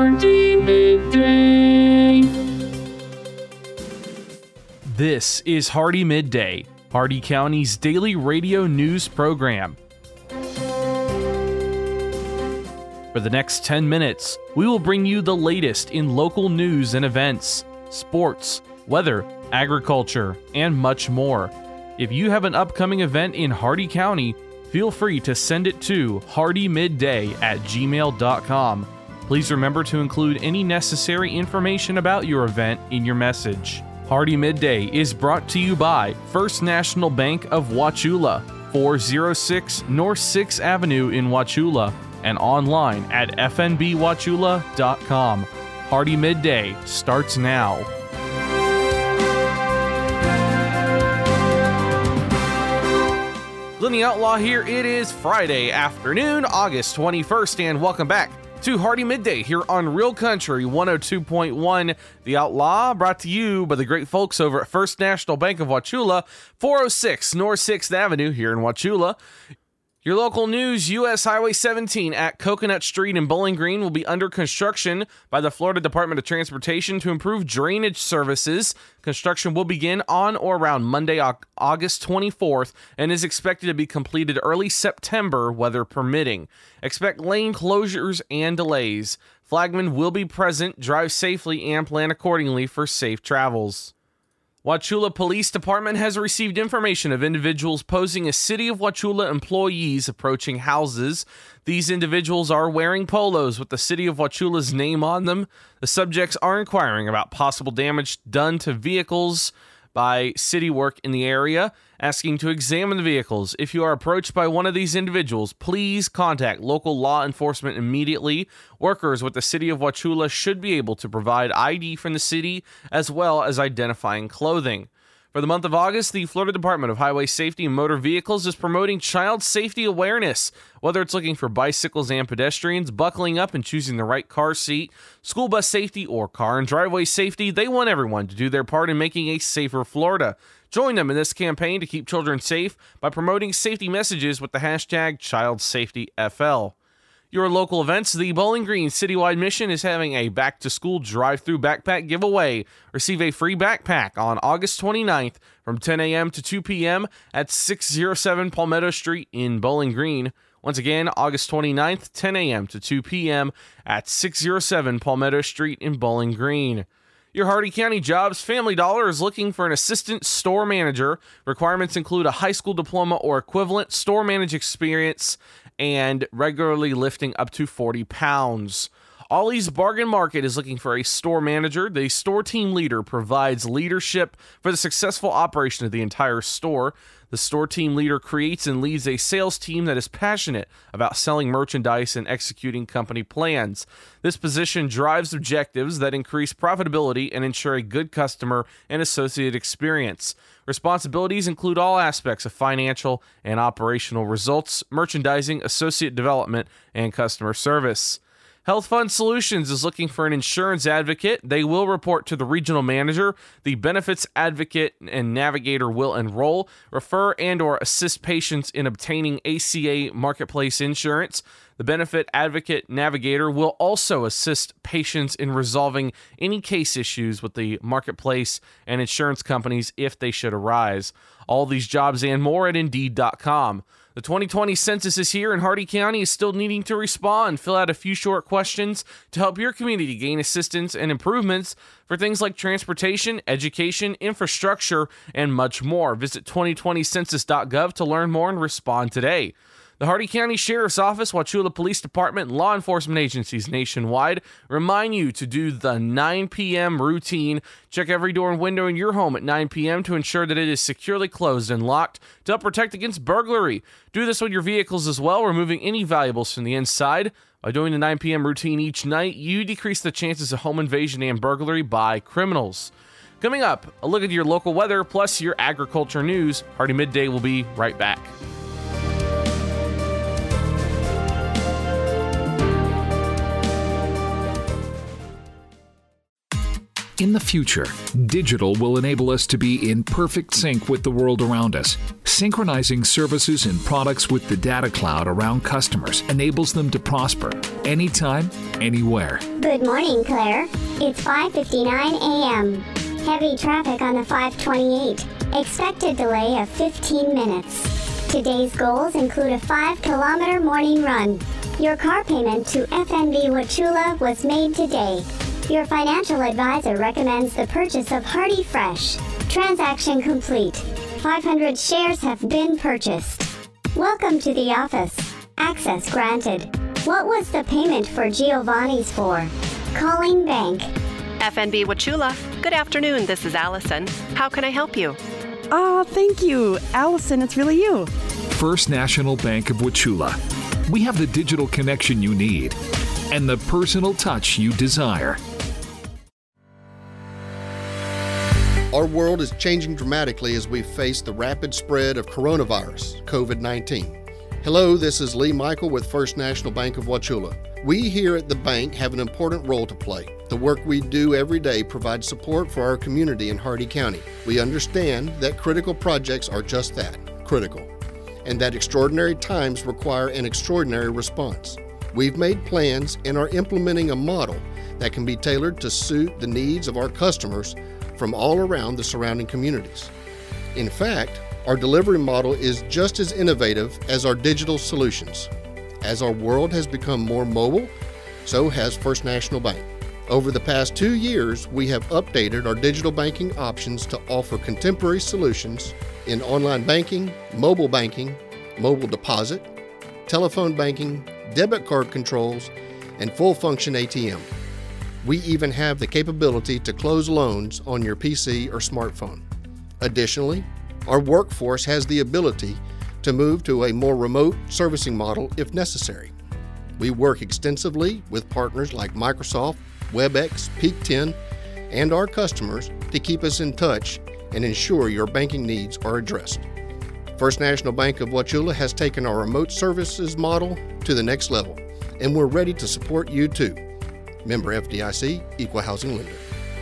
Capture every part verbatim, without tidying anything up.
Hardy Midday. This is Hardy Midday, Hardy County's daily radio news program. For the next ten minutes, we will bring you the latest in local news and events, sports, weather, agriculture, and much more. If you have an upcoming event in Hardy County, feel free to send it to hardymidday at gmail dot com. Please remember to include any necessary information about your event in your message. Hardy Midday is brought to you by First National Bank of Wauchula, four oh six North sixth Avenue in Wauchula, and online at f n b wauchula dot com. Hardy Midday starts now. Glenn the Outlaw here. It is Friday afternoon, August twenty-first, and welcome back to Hardy Midday here on Real Country one oh two point one. The Outlaw, brought to you by the great folks over at First National Bank of Wauchula, four oh six North sixth Avenue here in Wauchula. Your local news: U S Highway seventeen at Coconut Street in Bowling Green will be under construction by the Florida Department of Transportation to improve drainage services. Construction will begin on or around Monday, August twenty-fourth, and is expected to be completed early September, weather permitting. Expect lane closures and delays. Flagmen will be present. Drive safely and plan accordingly for safe travels. Wauchula Police Department has received information of individuals posing as City of Wauchula employees approaching houses. These individuals are wearing polos with the City of Wauchula's name on them. The subjects are inquiring about possible damage done to vehicles by city work in the area, asking to examine the vehicles. If you are approached by one of these individuals, please contact local law enforcement immediately. Workers with the City of Wauchula should be able to provide I D from the city as well as identifying clothing. For the month of August, the Florida Department of Highway Safety and Motor Vehicles is promoting child safety awareness. Whether it's looking for bicycles and pedestrians, buckling up and choosing the right car seat, school bus safety, or car and driveway safety, they want everyone to do their part in making a safer Florida. Join them in this campaign to keep children safe by promoting safety messages with the hashtag ChildSafetyFL. Your local events: the Bowling Green Citywide Mission is having a back-to-school drive-through backpack giveaway. Receive a free backpack on August twenty-ninth from ten a.m. to two p.m. at six oh seven Palmetto Street in Bowling Green. Once again, August twenty-ninth, ten a.m. to two p.m. at six oh seven Palmetto Street in Bowling Green. Your Hardy County Jobs: Family Dollar is looking for an assistant store manager. Requirements include a high school diploma or equivalent, store manage experience, and regularly lifting up to forty pounds. Ollie's Bargain Market is looking for a store manager. The store team leader provides leadership for the successful operation of the entire store. The store team leader creates and leads a sales team that is passionate about selling merchandise and executing company plans. This position drives objectives that increase profitability and ensure a good customer and associate experience. Responsibilities include all aspects of financial and operational results, merchandising, associate development, and customer service. Health Fund Solutions is looking for an insurance advocate. They will report to the regional manager. The benefits advocate and navigator will enroll, refer, and or assist patients in obtaining A C A marketplace insurance. The benefit advocate navigator will also assist patients in resolving any case issues with the marketplace and insurance companies if they should arise. All these jobs and more at Indeed dot com. The twenty twenty census is here, and Hardy County is still needing to respond. Fill out a few short questions to help your community gain assistance and improvements for things like transportation, education, infrastructure, and much more. Visit twenty twenty census dot gov to learn more and respond today. The Hardy County Sheriff's Office, Wauchula Police Department, and law enforcement agencies nationwide remind you to do the nine p.m. routine. Check every door and window in your home at nine p.m. to ensure that it is securely closed and locked to help protect against burglary. Do this with your vehicles as well, removing any valuables from the inside. By doing the nine p.m. routine each night, you decrease the chances of home invasion and burglary by criminals. Coming up, a look at your local weather plus your agriculture news. Hardy Midday will be right back. In the future, digital will enable us to be in perfect sync with the world around us. Synchronizing services and products with the data cloud around customers enables them to prosper anytime, anywhere. Good morning, Claire. It's five fifty-nine a.m. Heavy traffic on the five twenty-eight. Expected delay of fifteen minutes. Today's goals include a five kilometer morning run. Your car payment to F N B Wauchula was made today. Your financial advisor recommends the purchase of Hardy Fresh. Transaction complete. five hundred shares have been purchased. Welcome to the office. Access granted. What was the payment for Giovanni's for? Calling bank. F N B Wauchula. Good afternoon, this is Allison. How can I help you? Ah, thank you. Allison, it's really you. First National Bank of Wauchula. We have the digital connection you need and the personal touch you desire. Our world is changing dramatically as we face the rapid spread of coronavirus, COVID nineteen. Hello, this is Lee Michael with First National Bank of Wauchula. We here at the bank have an important role to play. The work we do every day provides support for our community in Hardee County. We understand that critical projects are just that, critical, and that extraordinary times require an extraordinary response. We've made plans and are implementing a model that can be tailored to suit the needs of our customers from all around the surrounding communities. In fact, our delivery model is just as innovative as our digital solutions. As our world has become more mobile, so has First National Bank. Over the past two years, we have updated our digital banking options to offer contemporary solutions in online banking, mobile banking, mobile deposit, telephone banking, debit card controls, and full function A T M. We even have the capability to close loans on your P C or smartphone. Additionally, our workforce has the ability to move to a more remote servicing model if necessary. We work extensively with partners like Microsoft, WebEx, Peak ten, and our customers to keep us in touch and ensure your banking needs are addressed. First National Bank of Wauchula has taken our remote services model to the next level, and we're ready to support you too. Member F D I C, Equal Housing Lender.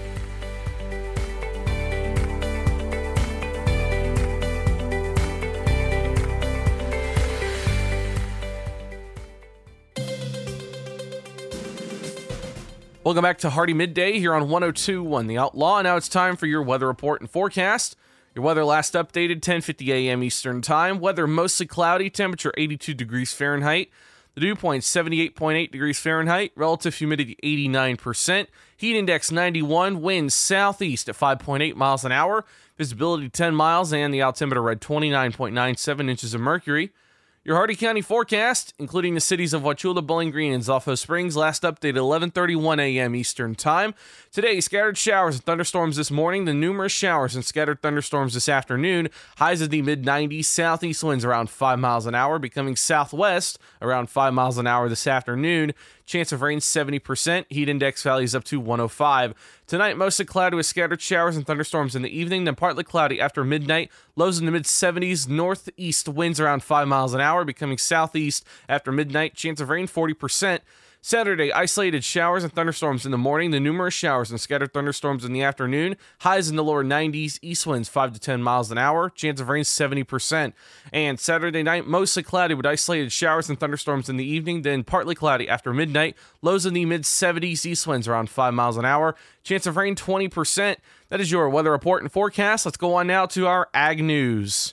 Welcome back to Hardee Midday here on one oh two point one The Outlaw. Now it's time for your weather report and forecast. Your weather last updated ten fifty a.m. Eastern Time. Weather mostly cloudy, temperature eighty-two degrees Fahrenheit. The dew point seventy-eight point eight degrees Fahrenheit. Relative humidity eighty-nine percent. Heat index ninety-one. Winds southeast at five point eight miles an hour. Visibility ten miles, and the altimeter read twenty-nine point nine seven inches of mercury. Your Hardee County forecast, including the cities of Wauchula, Bowling Green, and Zolfo Springs, last updated eleven thirty-one a.m. Eastern Time. Today, scattered showers and thunderstorms this morning, then numerous showers and scattered thunderstorms this afternoon. Highs in the mid nineties, southeast winds around five miles an hour, becoming southwest around five miles an hour this afternoon. Chance of rain seventy percent, heat index values up to one oh five. Tonight, mostly cloudy with scattered showers and thunderstorms in the evening, then partly cloudy after midnight. Lows in the mid seventies, northeast winds around five miles an hour, becoming southeast after midnight. Chance of rain forty percent. Saturday, isolated showers and thunderstorms in the morning, then numerous showers and scattered thunderstorms in the afternoon. Highs in the lower nineties, east winds five to ten miles an hour, chance of rain seventy percent. And Saturday night, mostly cloudy with isolated showers and thunderstorms in the evening, then partly cloudy after midnight. Lows in the mid seventies, east winds around five miles an hour, chance of rain twenty percent. That is your weather report and forecast. Let's go on now to our Ag News.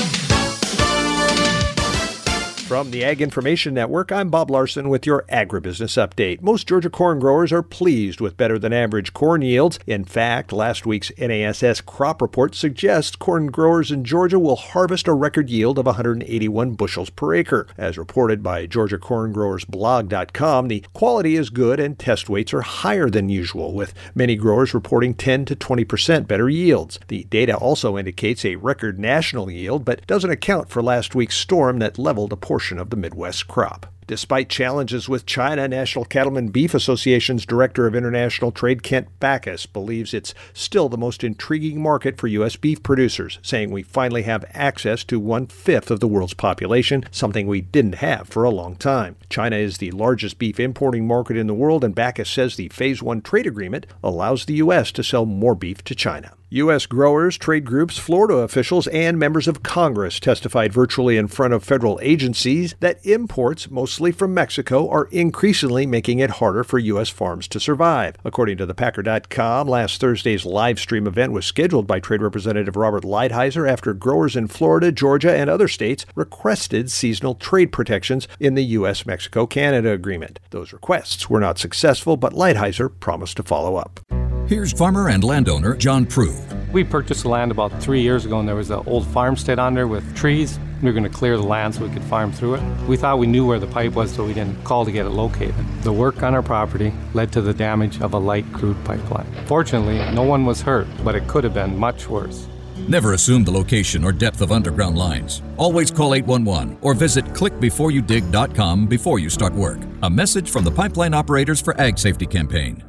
From the Ag Information Network, I'm Bob Larson with your Agribusiness Update. Most Georgia corn growers are pleased with better than average corn yields. In fact, last week's N A S S crop report suggests corn growers in Georgia will harvest a record yield of one hundred eighty-one bushels per acre. As reported by Georgia Corn Growers Blog dot com, the quality is good and test weights are higher than usual, with many growers reporting ten to twenty percent better yields. The data also indicates a record national yield, but doesn't account for last week's storm that leveled a portion of the Midwest crop. Despite challenges with China, National Cattlemen Beef Association's Director of International Trade, Kent Backus, believes it's still the most intriguing market for U S beef producers, saying we finally have access to one-fifth of the world's population, something we didn't have for a long time. China is the largest beef importing market in the world, and Backus says the Phase one trade agreement allows the U S to sell more beef to China. U S growers, trade groups, Florida officials, and members of Congress testified virtually in front of federal agencies that imports, mostly from Mexico, are increasingly making it harder for U S farms to survive. According to the Packer dot com, last Thursday's live stream event was scheduled by Trade Representative Robert Lighthizer after growers in Florida, Georgia, and other states requested seasonal trade protections in the U S Mexico Canada agreement. Those requests were not successful, but Lighthizer promised to follow up. Here's farmer and landowner John Prue. We purchased the land about three years ago, and there was an old farmstead on there with trees. We were going to clear the land so we could farm through it. We thought we knew where the pipe was, so we didn't call to get it located. The work on our property led to the damage of a light crude pipeline. Fortunately, no one was hurt, but it could have been much worse. Never assume the location or depth of underground lines. Always call eight one one or visit click before you dig dot com before you start work. A message from the Pipeline Operators for Ag Safety campaign.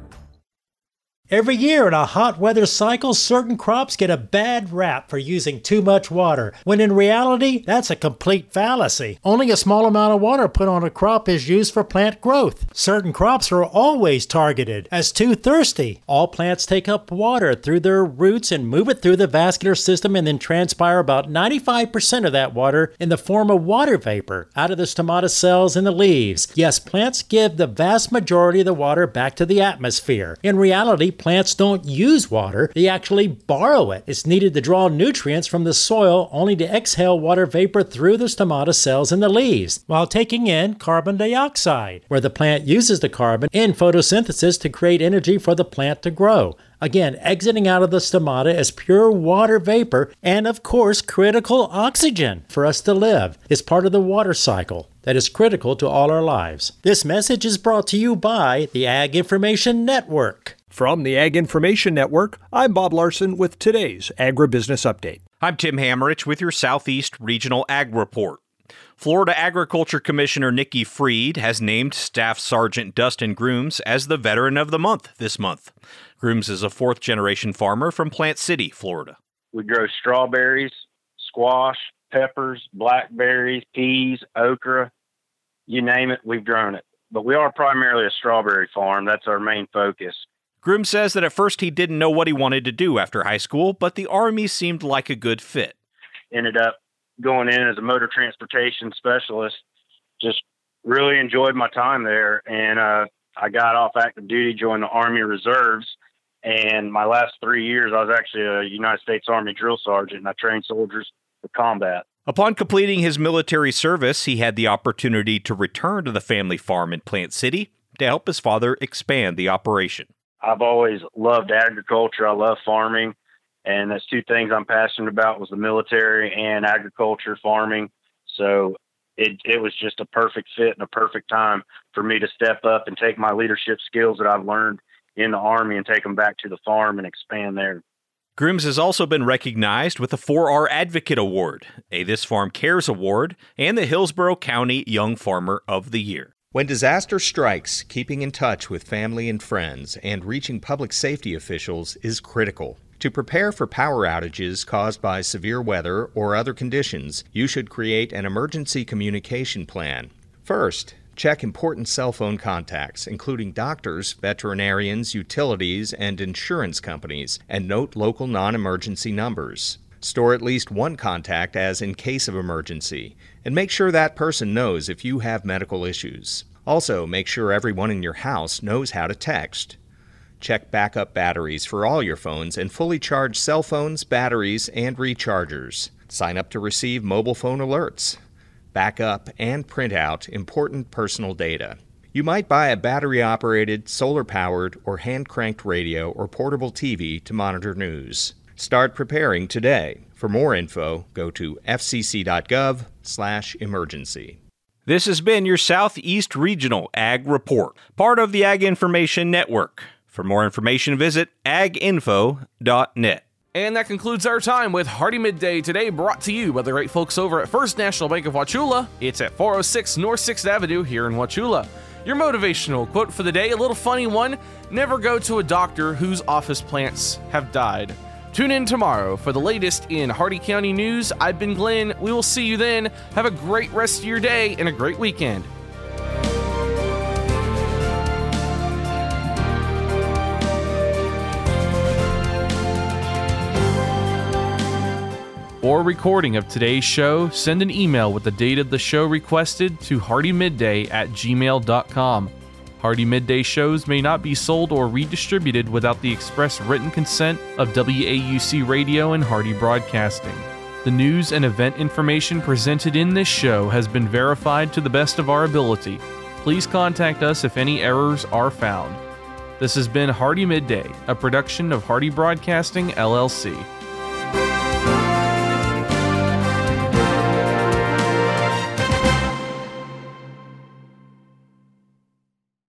Every year in a hot weather cycle, certain crops get a bad rap for using too much water, when in reality, that's a complete fallacy. Only a small amount of water put on a crop is used for plant growth. Certain crops are always targeted as too thirsty. All plants take up water through their roots and move it through the vascular system and then transpire about ninety-five percent of that water in the form of water vapor out of the stomata cells in the leaves. Yes, plants give the vast majority of the water back to the atmosphere. In reality, plants don't use water, they actually borrow it. It's needed to draw nutrients from the soil only to exhale water vapor through the stomata cells in the leaves, while taking in carbon dioxide, where the plant uses the carbon in photosynthesis to create energy for the plant to grow. Again, exiting out of the stomata as pure water vapor and, of course, critical oxygen for us to live. It's part of the water cycle that is critical to all our lives. This message is brought to you by the Ag Information Network. From the Ag Information Network, I'm Bob Larson with today's Agribusiness Update. I'm Tim Hammerich with your Southeast Regional Ag Report. Florida Agriculture Commissioner Nikki Fried has named Staff Sergeant Dustin Grooms as the Veteran of the Month this month. Grooms is a fourth-generation farmer from Plant City, Florida. We grow strawberries, squash, peppers, blackberries, peas, okra, you name it, we've grown it. But we are primarily a strawberry farm. That's our main focus. Groom says that at first he didn't know what he wanted to do after high school, but the Army seemed like a good fit. Ended up going in as a motor transportation specialist. Just really enjoyed my time there. And uh, I got off active duty, joined the Army Reserves. And my last three years, I was actually a United States Army drill sergeant, and I trained soldiers for combat. Upon completing his military service, he had the opportunity to return to the family farm in Plant City to help his father expand the operation. I've always loved agriculture. I love farming. And that's two things I'm passionate about was the military and agriculture, farming. So it, it was just a perfect fit and a perfect time for me to step up and take my leadership skills that I've learned in the Army and take them back to the farm and expand there. Grooms has also been recognized with the four R Advocate Award, a This Farm Cares Award, and the Hillsborough County Young Farmer of the Year. When disaster strikes, keeping in touch with family and friends and reaching public safety officials is critical. To prepare for power outages caused by severe weather or other conditions, you should create an emergency communication plan. First, check important cell phone contacts, including doctors, veterinarians, utilities, and insurance companies, and note local non-emergency numbers. Store at least one contact as in case of emergency, and make sure that person knows if you have medical issues. Also, make sure everyone in your house knows how to text. Check backup batteries for all your phones and fully charge cell phones, batteries, and rechargers. Sign up to receive mobile phone alerts. Back up and print out important personal data. You might buy a battery-operated, solar-powered, or hand-cranked radio or portable T V to monitor news. Start preparing today. For more info, go to f c c dot gov slash emergency. This has been your Southeast Regional Ag Report, part of the Ag Information Network. For more information, visit ag info dot net. And that concludes our time with Hardee Midday today, brought to you by the great folks over at First National Bank of Wauchula. It's at four oh six North sixth Avenue here in Wauchula. Your motivational quote for the day, a little funny one: never go to a doctor whose office plants have died. Tune in tomorrow for the latest in Hardee County news. I've been Glenn. We will see you then. Have a great rest of your day and a great weekend. For a recording of today's show, send an email with the date of the show requested to hardymidday at gmail dot com. Hardee Midday shows may not be sold or redistributed without the express written consent of W A U C Radio and Hardee Broadcasting. The news and event information presented in this show has been verified to the best of our ability. Please contact us if any errors are found. This has been Hardee Midday, a production of Hardee Broadcasting, L L C.